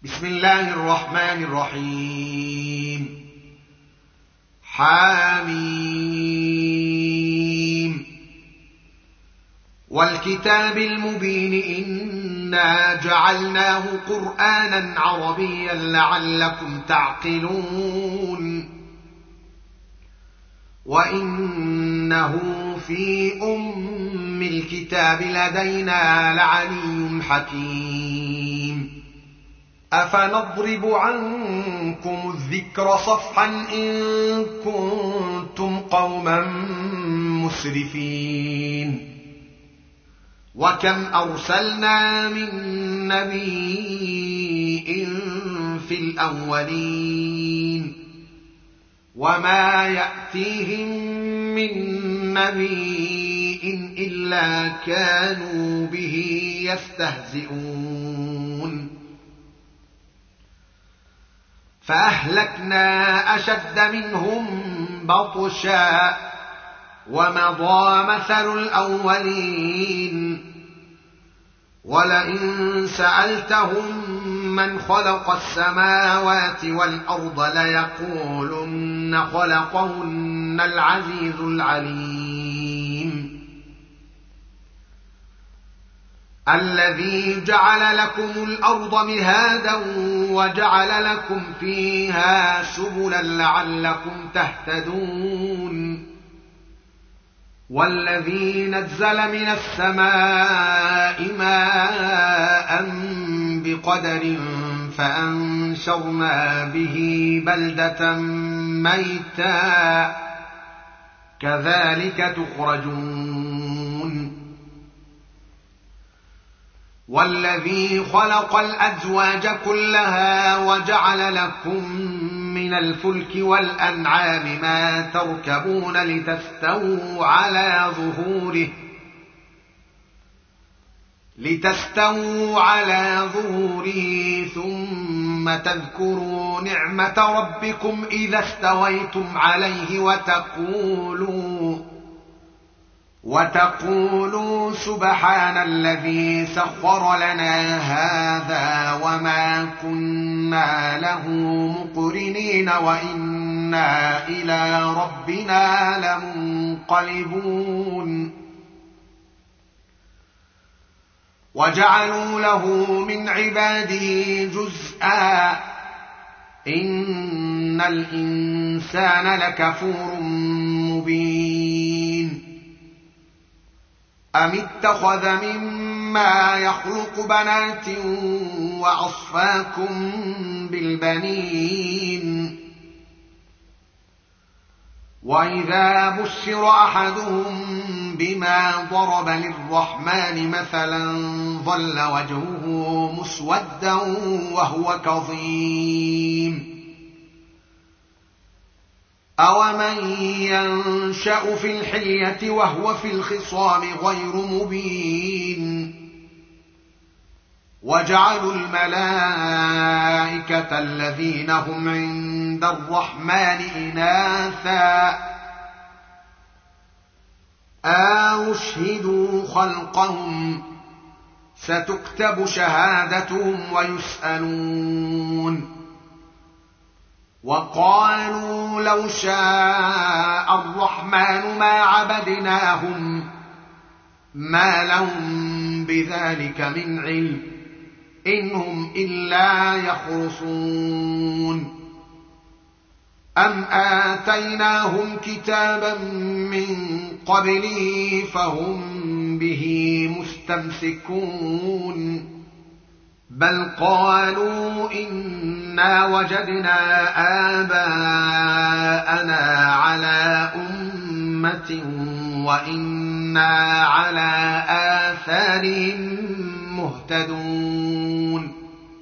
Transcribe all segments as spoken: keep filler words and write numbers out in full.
بسم الله الرحمن الرحيم. حاميم. والكتاب المبين إنا جعلناه قرآنا عربيا لعلكم تعقلون وإنه في أم الكتاب لدينا لعلي حكيم. أفنضرب عنكم الذكر صفحا إن كنتم قوما مسرفين. وكم أرسلنا من نبي في الأولين وما يأتيهم من نبي إلا كانوا به يستهزئون. فأهلكنا أشد منهم بطشا ومضى مثل الأولين. ولئن سألتهم من خلق السماوات والأرض ليقولن خلقهن العزيز العليم. الذي جعل لكم الأرض مهادا وجعل لكم فيها سبلا لعلكم تهتدون. والذي نزل من السماء ماء بقدر فأنشرنا به بلدة ميتا كذلك تخرجون. والذي خلق الأزواج كلها وجعل لكم من الفلك والأنعام ما تركبون لتستووا على ظهوره لتستووا على ظهوره ثم تذكروا نعمة ربكم إذا استويتم عليه وتقولوا وتقولوا سبحان الذي سخر لنا هذا وما كنا له مقرنين وإنا إلى ربنا لمنقلبون. وجعلوا له من عباده جزءا إن الإنسان لكفور مبين. أم اتخذ مما يخلق بنات وأصفاكم بالبنين. وإذا بشر أحدهم بما ضرب للرحمن مثلا ظل وجهه مسودا وهو كظيم. أومن ينشأ في الحلية وهو في الخصام غير مبين. وجعلوا الملائكة الذين هم عند الرحمن إناثا أشهدوا خلقهم ستكتب شهادتهم ويسألون. وقالوا لو شاء الرحمن ما عبدناهم ما لهم بذلك من علم إنهم إلا يخرصون. أم آتيناهم كتابا من قبله فهم به مستمسكون. بل قالوا إنا وجدنا آباءنا على أمة وإنا على آثارهم مهتدون.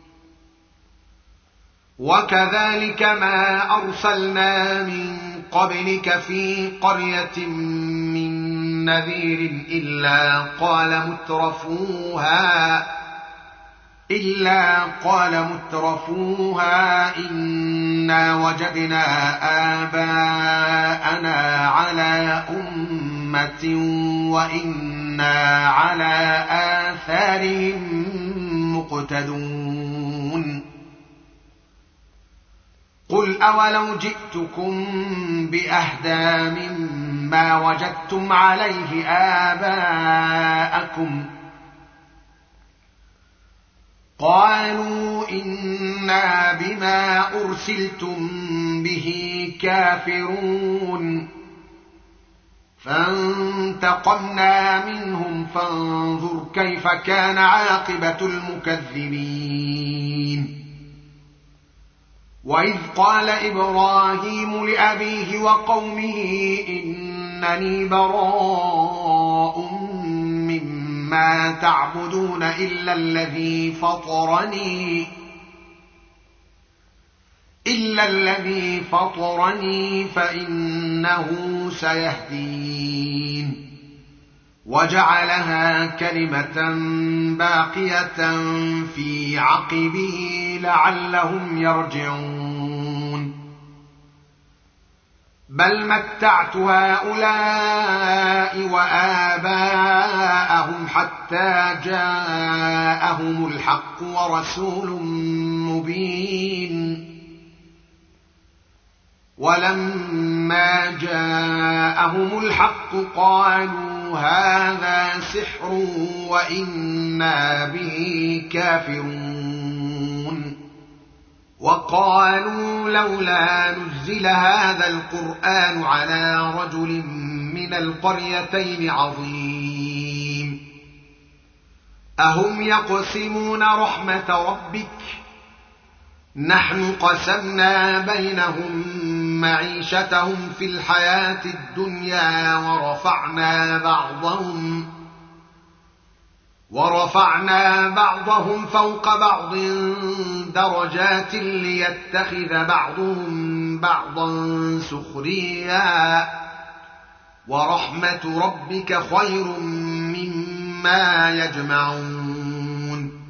وكذلك ما أرسلنا من قبلك في قرية من نذير إلا قال مترفوها إلا قال مترفوها إنا وجدنا آباءنا على أمة وإنا على آثارهم مقتدون قل أولو جئتكم بأهدى مما وجدتم عليه آباءكم قالوا إنا بما أرسلتم به كافرون فانتقمنا منهم فانظر كيف كان عاقبة المكذبين وإذ قال إبراهيم لأبيه وقومه إنني براء مما تعبدون إلا الذي فطرني إلا الذي فطرني فإنه سيهدين وجعلها كلمة باقية في عقبه لعلهم يرجعون بل متعت هؤلاء وآباءهم حتى جاءهم الحق ورسول مبين ولما جاءهم الحق قالوا هذا سحر وإنا به كافرون وقالوا لولا نزل هذا القرآن على رجل من القريتين عظيم أهم يقسمون رحمة ربك نحن قسمنا بينهم معيشتهم في الحياة الدنيا ورفعنا بعضهم ورفعنا بعضهم فوق بعض درجات ليتخذ بعضهم بعضا سخريا ورحمة ربك خير مما يجمعون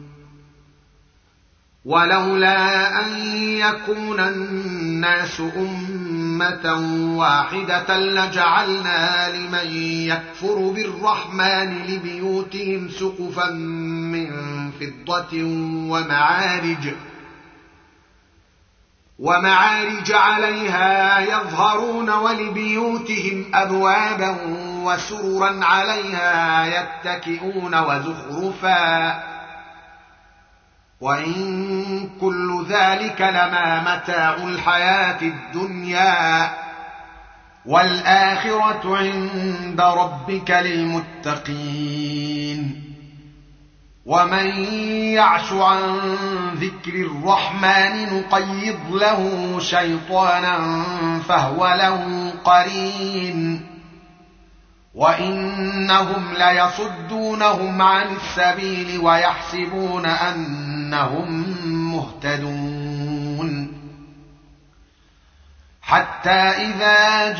ولولا أن يكون الناس أمة واحدة لجعلنا لمن يكفر بالرحمن لبيوتهم سقفا من فضة ومعارج ومعارج عليها يظهرون ولبيوتهم أبوابا وسررا عليها يتكئون وزخرفا وإن كل ذلك لما متاع الحياة الدنيا والآخرة عند ربك للمتقين ومن يعش عن ذكر الرحمن نقيض له شيطانا فهو له قرين وإنهم ليصدونهم عن السبيل ويحسبون أنهم مهتدون حتى إذا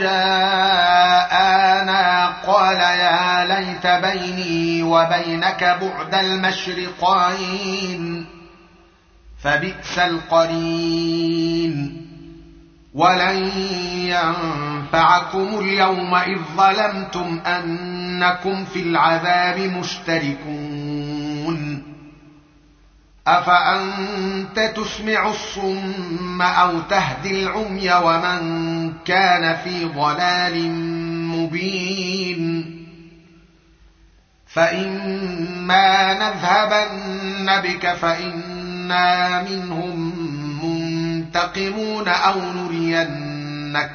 جاءنا قال يا ليت بيني وبينك بعد المشرقين فبئس القرين ولن ينفعكم اليوم إذ ظلمتم أنكم في العذاب مشتركون أفأنت تسمع الصم أو تهدي العمي ومن كان في ضلال مبين فإما نذهبن بك فإنا منهم منتقمون أو نرينك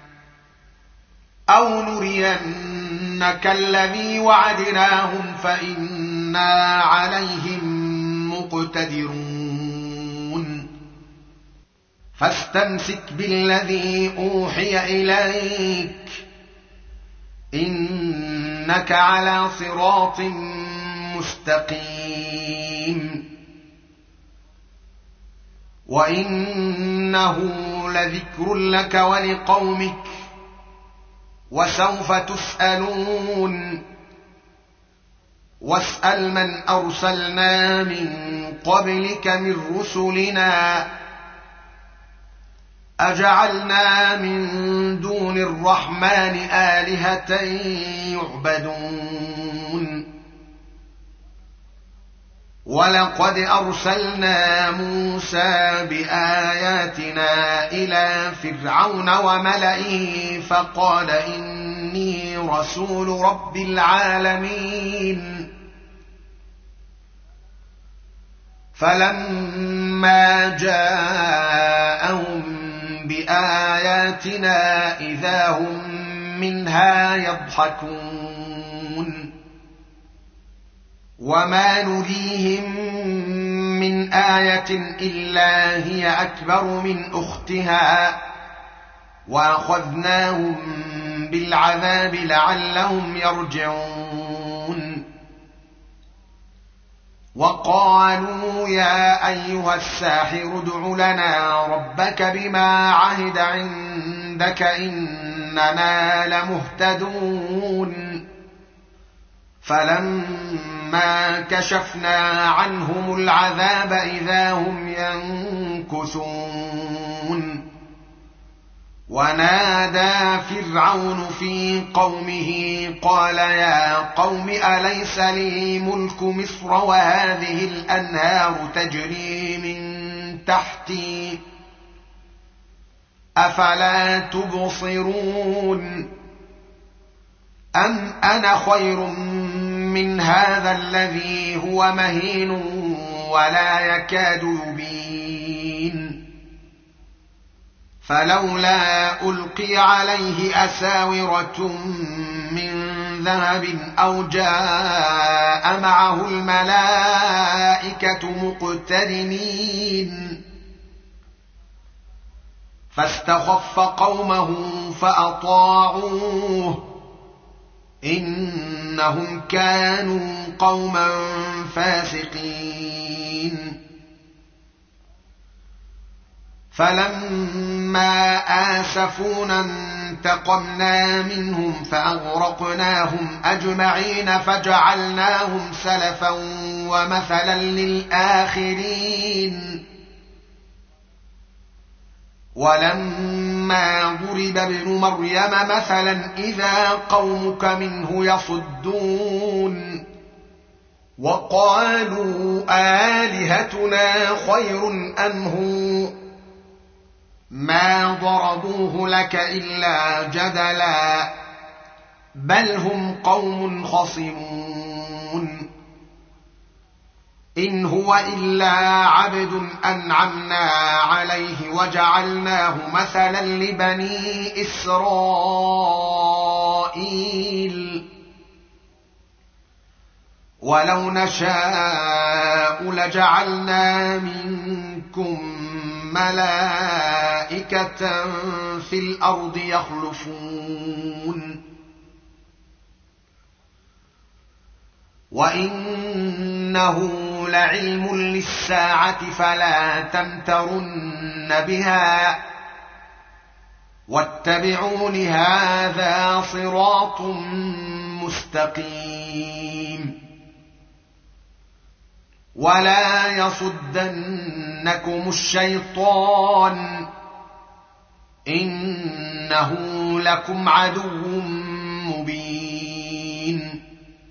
أو نرينك الذي وعدناهم فإنا عليهم مقتدرون فاستمسك بالذي أوحي إليك إنك على صراط مستقيم وإنه لذكر لك ولقومك وسوف تسألون واسأل من أرسلنا من قبلك من رسلنا أجعلنا من دون الرحمن آلهة يعبدون ولقد أرسلنا موسى بآياتنا إلى فرعون وملئه فقال إني رسول رب العالمين فلما جاءهم بآياتنا إذا هم منها يضحكون وما نريهم من آية إلا هي أكبر من أختها وأخذناهم بالعذاب لعلهم يرجعون وقالوا يا أيها الساحر ادع لنا ربك بما عهد عندك إننا لمهتدون فلما كشفنا عنهم العذاب إذا هم ينكثون ونادى فرعون في قومه قال يا قوم أليس لي ملك مصر وهذه الأنهار تجري من تحتي أفلا تبصرون أم أنا خير من هذا الذي هو مهين ولا يكاد يبين فلولا ألقي عليه أساورة من ذهب أو جاء معه الملائكة مقترنين فاستخف قومه فأطاعوه إنهم كانوا قوما فاسقين فلما آسفونا انتقمنا منهم فأغرقناهم أجمعين فجعلناهم سلفا ومثلا للآخرين ولما ضرب ابن مريم مثلا إذا قومك منه يصدون وقالوا آلهتنا خير أم هو ما ضربوه لك إلا جدلا بل هم قوم خصمون إن هو إلا عبد أنعمنا عليه وجعلناه مثلا لبني إسرائيل ولو نشاء لجعلنا منكم ملائكة في الأرض يخلفون وإنه لعلم للساعة فلا تمترن بها واتبعون هذا صراط مستقيم ولا يصدنكم الشيطان إنه لكم عدو مبين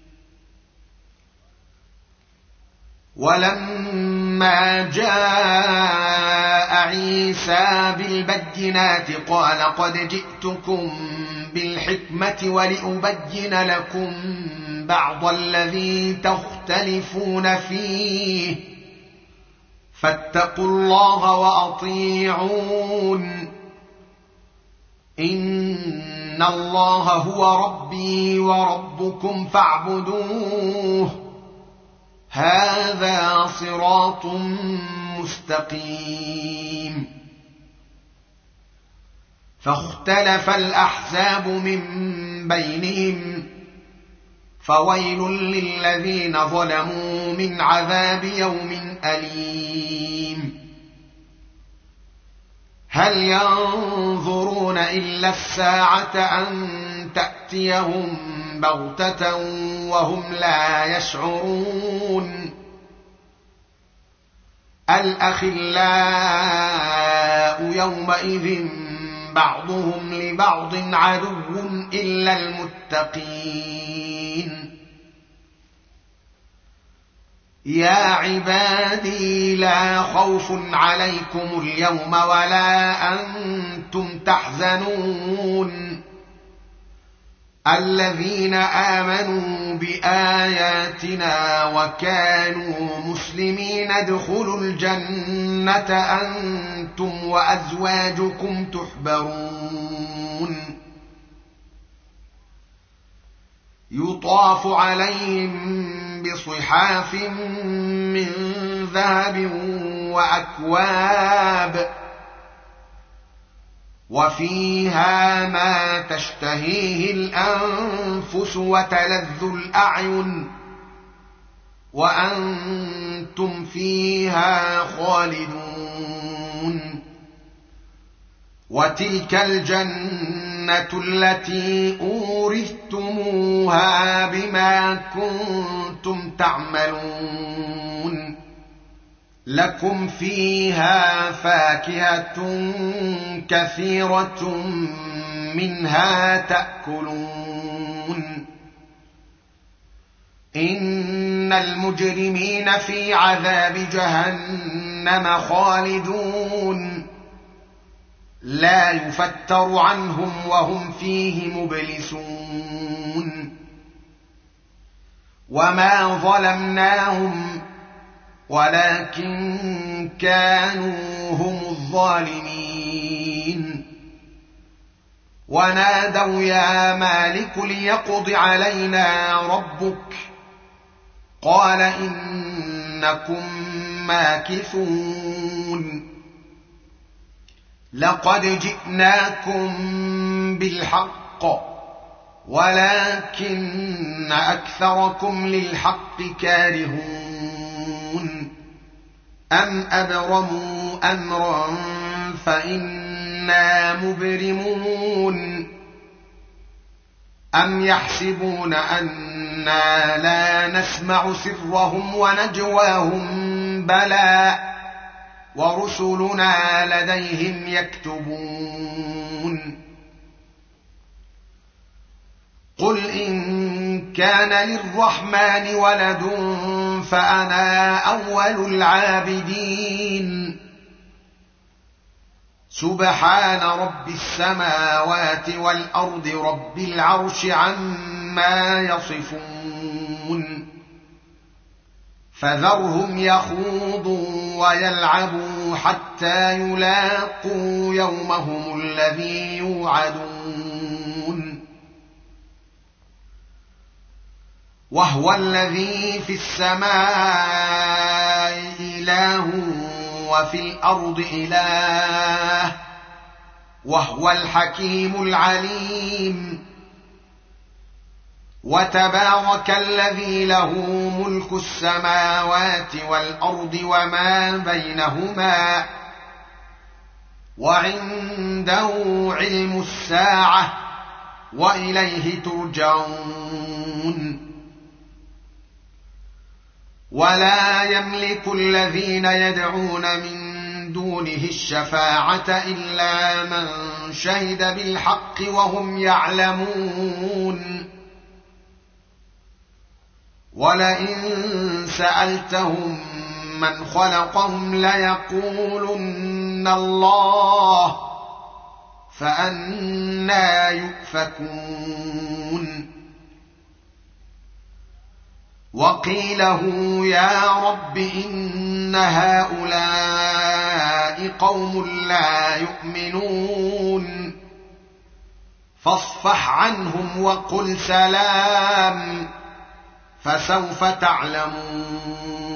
ولما جاء عيسى بالبينات قال قد جئتكم بالحكمة ولأبين لكم بعض الذي تختلفون فيه فاتقوا الله وأطيعون إن الله هو ربي وربكم فاعبدوه هذا صراط مستقيم فاختلف الأحزاب من بينهم فويل للذين ظلموا من عذاب يوم أليم هل ينظرون إلا الساعة أن تأتيهم بغتة وهم لا يشعرون الأخلاء يومئذ بعضهم لبعض عدو إلا المتقين يا عبادي لا خوف عليكم اليوم ولا أنتم تحزنون الذين آمنوا بآياتنا وكانوا مسلمين ادخلوا الجنة أنتم وأزواجكم تحبرون يطاف عليهم بصحاف من ذهب وأكواب وفيها ما تشتهيه الأنفس وتلذ الأعين وأنتم فيها خالدون وتلك الجنة التي أورثتموها بما كنتم تعملون لكم فيها فاكهة كثيرة منها تأكلون إن المجرمين في عذاب جهنم خالدون لا يفتر عنهم وهم فيه مبلسون وما ظلمناهم ولكن كانوا هم الظالمين ونادوا يا مالك ليقض علينا ربك قال إنكم ماكثون لقد جئناكم بالحق ولكن أكثركم للحق كارهون أم أبرموا أمرا فإنا مبرمون أم يحسبون أنا لا نسمع سرهم ونجواهم بلى ورسلنا لديهم يكتبون قل إن كان للرحمن ولد فأنا أول العابدين سبحان رب السماوات والأرض رب العرش عما يصفون فذرهم يخوضوا ويلعبوا حتى يلاقوا يومهم الذي يوعدون وهو الذي في السماء إله وفي الأرض إله وهو الحكيم العليم وتبارك الذي له ملك السماوات والأرض وما بينهما وعنده علم الساعة وإليه ترجعون ولا يملك الذين يدعون من دونه الشفاعة إلا من شهد بالحق وهم يعلمون ولئن سألتهم من خلقهم ليقولن الله فأنى يؤفكون وقيله يا رب إن هؤلاء قوم لا يؤمنون فاصفح عنهم وقل سلام فسوف تعلمون